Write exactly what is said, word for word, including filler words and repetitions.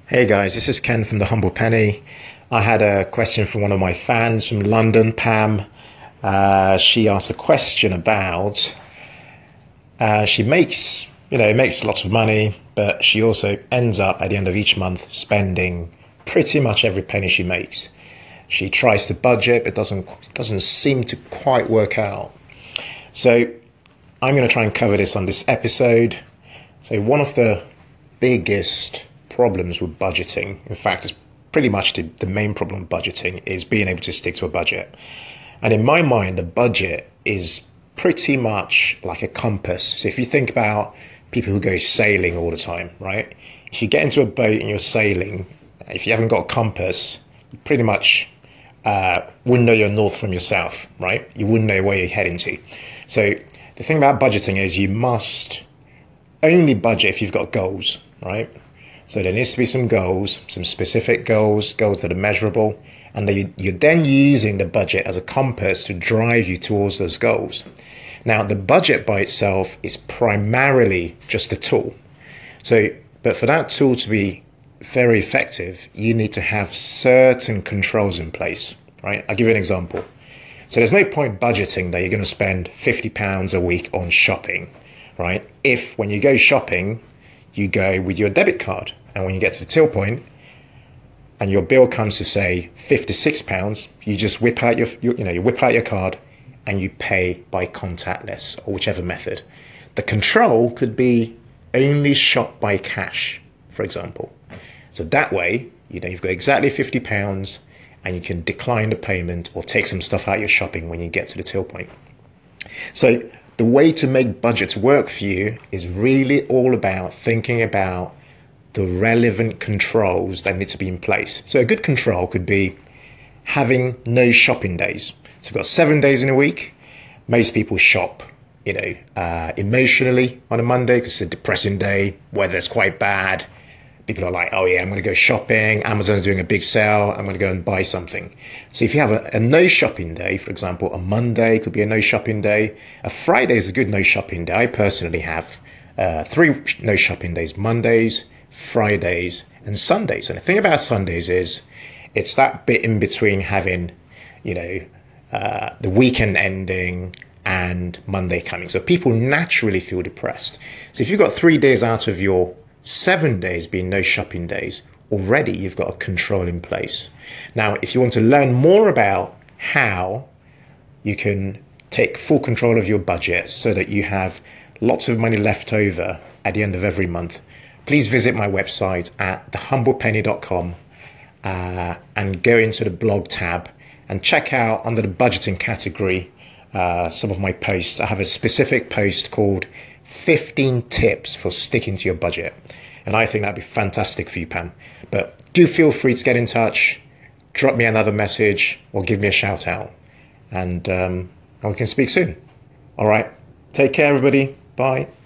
Hey guys, this is Ken from The Humble Penny. I had a question from one of my fans from London, Pam. Uh, she asked a question about uh, she makes, you know, makes lots of money, but she also ends up at the end of each month spending pretty much every penny she makes. She tries to budget, but doesn't doesn't seem to quite work out. So I'm going to try and cover this on this episode. So one of the biggest problems with budgeting, in fact, it's pretty much the, the main problem with budgeting, is being able to stick to a budget. And in my mind, the budget is pretty much like a compass. So if you think about people who go sailing all the time, right? If you get into a boat and you're sailing, if you haven't got a compass, you pretty much uh, wouldn't know your north from your south, right? You wouldn't know where you're heading to. So the thing about budgeting is you must only budget if you've got goals, right? So there needs to be some goals, some specific goals, goals that are measurable, and that you're then using the budget as a compass to drive you towards those goals. Now, the budget by itself is primarily just a tool. So, but for that tool to be very effective, you need to have certain controls in place, right? I'll give you an example. So there's no point budgeting that you're going to spend fifty pounds a week on shopping, right? If when you go shopping, you go with your debit card, and when you get to the till point and your bill comes to say fifty-six pounds, you just whip out your, you, you know, you whip out your card and you pay by contactless or whichever method. The control could be only shop by cash, for example. So that way, you know, you've got exactly fifty pounds and you can decline the payment or take some stuff out of your shopping when you get to the till point. So the way to make budgets work for you is really all about thinking about the relevant controls that need to be in place. So a good control could be having no shopping days. So we've got seven days in a week. Most people shop, you know, uh, emotionally on a Monday because it's a depressing day, weather's quite bad. People are like, oh yeah, I'm going to go shopping. Amazon's doing a big sale. I'm going to go and buy something. So if you have a, a no shopping day, for example, a Monday could be a no shopping day. A Friday is a good no shopping day. I personally have uh, three no shopping days: Mondays, Fridays, and Sundays. And the thing about Sundays is it's that bit in between having, you know, uh, the weekend ending and Monday coming. So people naturally feel depressed. So if you've got three days out of your seven days being no shopping days, already you've got a control in place. Now, if you want to learn more about how you can take full control of your budget so that you have lots of money left over at the end of every month, please visit my website at the humble penny dot com uh, and go into the blog tab and check out under the budgeting category uh, some of my posts. I have a specific post called fifteen tips for sticking to your budget. And I think that'd be fantastic for you, Pam. But do feel free to get in touch, drop me another message or give me a shout out. And, um, and we can speak soon. All right. Take care, everybody. Bye.